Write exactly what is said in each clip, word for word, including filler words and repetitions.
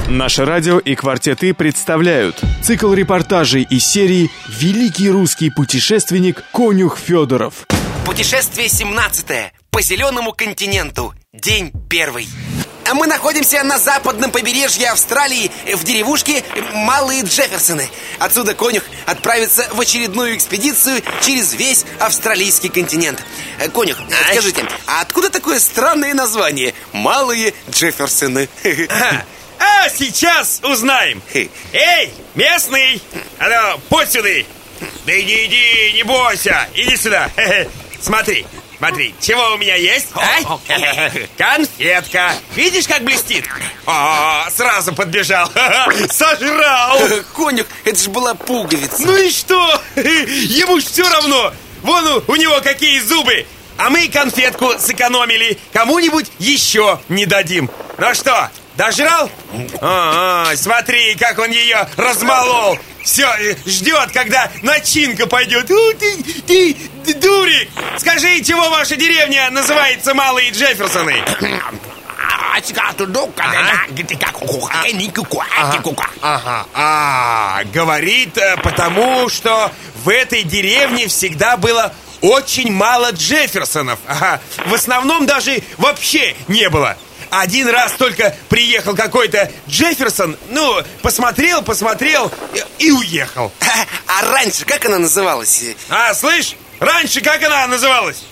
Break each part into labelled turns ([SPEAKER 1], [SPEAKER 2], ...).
[SPEAKER 1] Наше радио и «Квартеты» представляют цикл репортажей из серии «Великий русский путешественник Конюх Федоров».
[SPEAKER 2] Путешествие семнадцатое. По зеленому континенту. День первый. Мы находимся на западном побережье Австралии, в деревушке Малые Джефферсоны. Отсюда Конюх отправится в очередную экспедицию через весь австралийский континент. Конюх, а? скажите, а откуда такое странное название Малые Джефферсоны?
[SPEAKER 3] А, а сейчас узнаем. Эй, местный, а ну, подь сюда. Да иди, иди, не бойся, иди сюда. Смотри. Смотри, чего у меня есть? А? Конфетка. Видишь, как блестит? О, сразу подбежал. Сожрал.
[SPEAKER 2] Конюх, это же была пуговица.
[SPEAKER 3] Ну и что? Ему ж все равно. Вон у, у него какие зубы. А мы конфетку сэкономили. Кому-нибудь еще не дадим. Ну что, дожрал? А, а, смотри, как он ее размолол. Все, ждет, когда начинка пойдет. У, ты, ты, ты дурик. Скажи, чего ваша деревня называется Малые Джефферсоны? Ага, а, говорит, потому что в этой деревне всегда было очень мало Джефферсонов. Ага, в основном даже вообще не было. Один раз только приехал какой-то Джефферсон, ну, посмотрел, посмотрел и, и уехал.
[SPEAKER 2] А, а раньше как она называлась?
[SPEAKER 3] А, слышь, раньше как она называлась?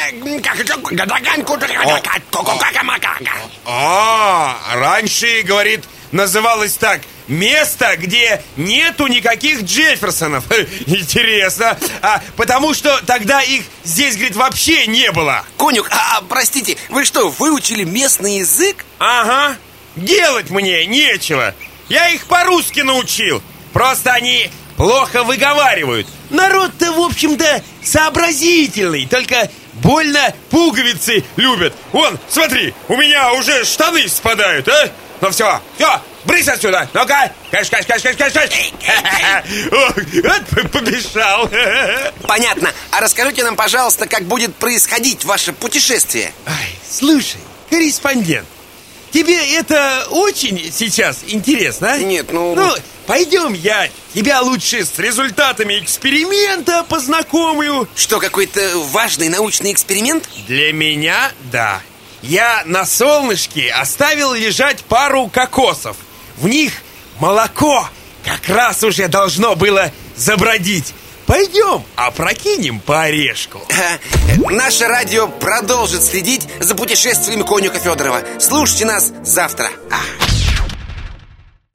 [SPEAKER 3] А, раньше, говорит, называлась так: место, где нету никаких Джефферсонов. Интересно. А, потому что тогда их здесь, говорит, вообще не было.
[SPEAKER 2] Конюх, а, простите, вы что, выучили местный язык?
[SPEAKER 3] Ага. Делать мне нечего. Я их по-русски научил. Просто они плохо выговаривают. Народ-то, в общем-то, сообразительный. Только больно пуговицы любят. Вон, смотри, у меня уже штаны спадают, а? Ну все, все, брысь отсюда. Ну-ка, каш, каш, каш, каш, каш, каш. Вот побежал.
[SPEAKER 2] Понятно. А расскажите нам, пожалуйста, как будет происходить ваше путешествие.
[SPEAKER 3] Ай, слушай, корреспондент, тебе это очень сейчас интересно, а?
[SPEAKER 2] Нет, ну...
[SPEAKER 3] Ну, пойдем, я тебя лучше с результатами эксперимента познакомлю.
[SPEAKER 2] Что, какой-то важный научный эксперимент?
[SPEAKER 3] Для меня, да. Я на солнышке оставил лежать пару кокосов. В них молоко как раз уже должно было забродить. Пойдем, опрокинем по орешку.
[SPEAKER 2] Наше радио продолжит следить за путешествиями Конюха Федорова. Слушайте нас завтра.